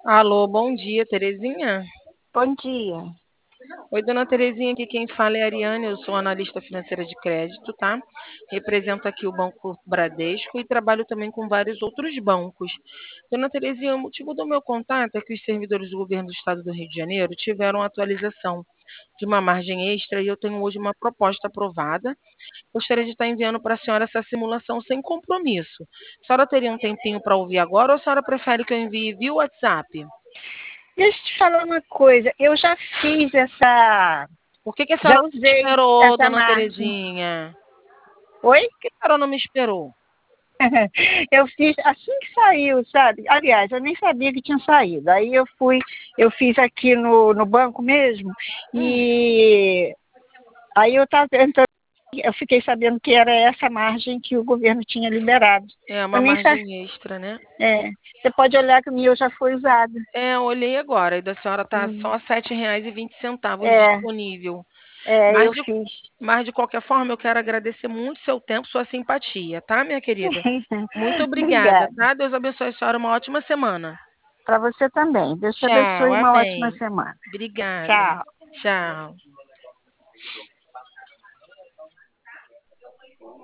Alô, bom dia, Terezinha. Bom dia. Oi, dona Terezinha, aqui quem fala é a Ariane, eu sou analista financeira de crédito, tá? Represento aqui o Banco Bradesco e trabalho também com vários outros bancos. Dona Terezinha, o motivo do meu contato é que os servidores do governo do estado do Rio de Janeiro tiveram atualização de uma margem extra e eu tenho hoje uma proposta aprovada. Gostaria de estar enviando para a senhora essa simulação sem compromisso. A senhora teria um tempinho para ouvir agora ou a senhora prefere que eu envie via WhatsApp? Deixa eu te falar uma coisa. Eu já fiz essa. Por que que a senhora Já não me usei esperou, essa dona margem. Terezinha? Oi? Por que a senhora não me esperou? Eu fiz assim que saiu, sabe? Aliás, eu nem sabia que tinha saído. Aí eu fiz aqui no banco mesmo. Hum, E aí eu estava tentando. Eu fiquei sabendo que era essa margem que o governo tinha liberado. é Eu uma nem sabia. margem extra, né? Você pode olhar que o meu já foi usado. É, eu olhei agora, e da senhora tá Hum, só R$ 7,20 é, disponível. eu Mas de, fiz. mas de qualquer forma, eu quero agradecer muito seu tempo, sua simpatia, tá, minha querida? Muito obrigada, Obrigada. tá? Deus abençoe a senhora, uma ótima semana. Para você também. Deus te Tchau, abençoe e uma ótima amém. semana. Obrigada. Tchau. Tchau.